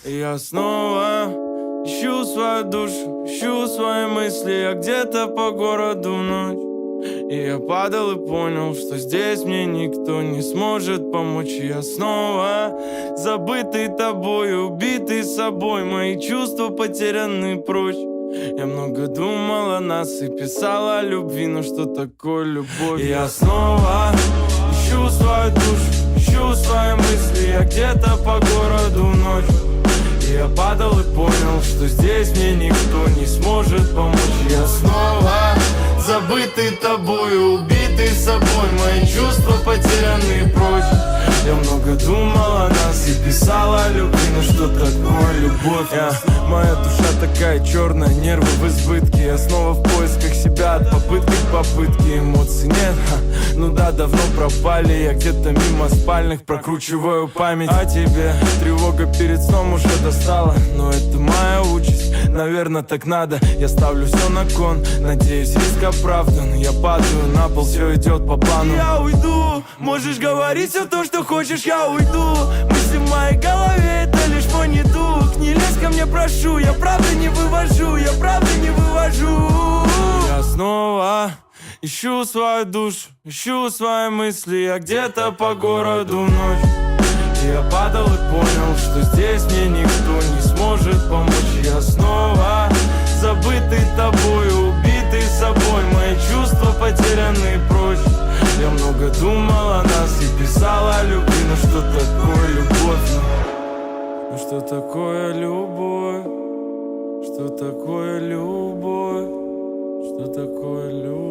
Я снова ищу свою душу, ищу свои мысли. Я где-то по городу ночь. И я падал и понял, что здесь мне никто не сможет помочь. И я снова забытый тобой, убитый собой. Мои чувства потеряны прочь. Я много думал о нас и писал о любви, но что такое любовь? И я снова ищу свою душу, ищу свои мысли. Я где-то по городу ночь. И я падал и понял, что здесь мне никто не сможет помочь. Я снова забытый тобой, убитый собой. Мои чувства потеряны прочь. Я много думал о нас и писал о любви, но что такое любовь? Моя душа такая черная, нервы в избытке. Я снова в поисках себя, от попытки к попытке. Эмоций нет, ну да, давно пропали. Я где-то мимо спальных прокручиваю память о тебе. Тревога перед сном уже достала, но это моя участь, наверное, так надо. Я ставлю все на кон, надеюсь, риск оправдан. Я падаю на пол, все идет по плану. Я уйду, можешь говорить все то, что хочешь, я уйду. Мысли в моей голове, это лишь мой недуг. Не лезь ко мне, прошу, я правда не вывожу, я правда не вывожу. Я снова ищу свою душу, ищу свои мысли. Я где-то по городу ночь. И я падал и понял, что здесь мне никто не сможет помочь. Я снова забытый тобой, убитый собой. Мои чувства потеряны прочь. Я много думал о нас и писал о любви, но что такое любовь? Ну что такое любовь? Что такое любовь? Что такое любовь?